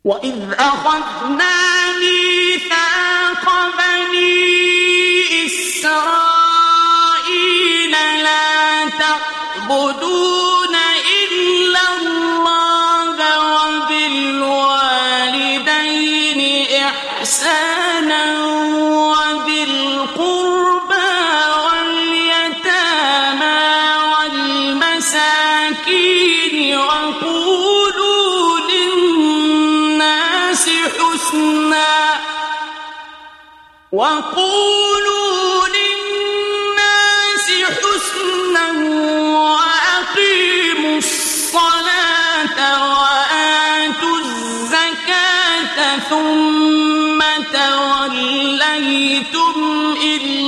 وإذ أخذنا ميثاق بني إسرائيل لا تعبدون إلا الله وبالوالدين إحسانا وذي القربى واليتامى والمساكين وقولوا للناس حسنا وأقيموا الصلاة وآتوا الزكاة ثم توليتم إلا